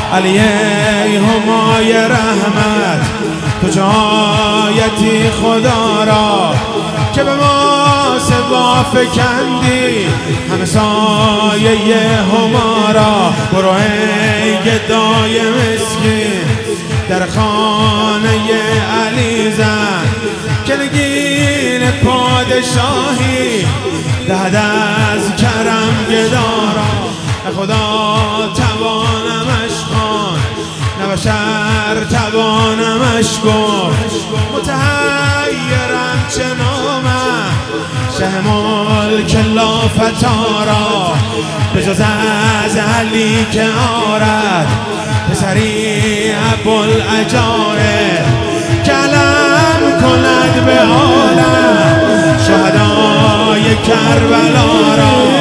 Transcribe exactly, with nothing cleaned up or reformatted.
علی ای همای رحمت تو جایتی خدا را که به ما سوا فکندی همه سایه هما را. برو ای گدای مسکین در خانه علی زن که نگین پادشاهی دهد از کرم گدارا. نه خدا توانمش خوان نه بشر توانمش گفت متحیرم چه نامم شه ملک لافتارا به جز از علی که آرد پسری ابوالعجایب کلم کند به عالم شهدای کربلا را.